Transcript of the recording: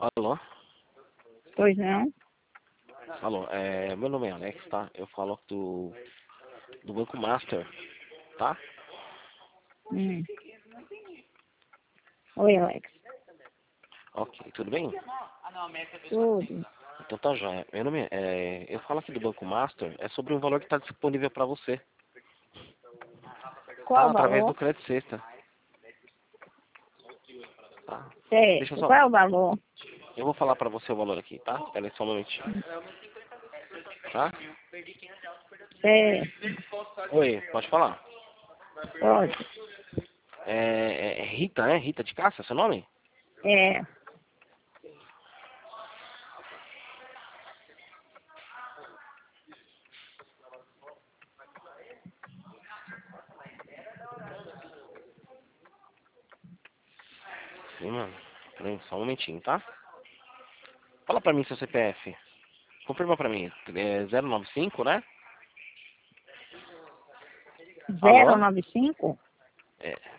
Alô? Pois não? Alô, meu nome é Alex, tá? Eu falo do Banco Master, tá? Hum. Oi, Alex. Ok, tudo bem? Tudo. Então tá joia. Meu nome eu falo aqui do Banco Master, é sobre um valor que está disponível para você, Qual tá? o Através do valor? Crédito Sexta, tá? Deixa eu Certo. só, Qual é o valor? eu vou falar para você o valor aqui, tá? Espera aí só um momentinho, tá? Certo. Oi, pode falar? Pode. É Rita, né? Rita de Cássia, seu nome? É. Sim, mano. Peraí, só um momentinho, tá? Fala pra mim seu CPF. Confirma pra mim. 095, né? Alô? 095? É,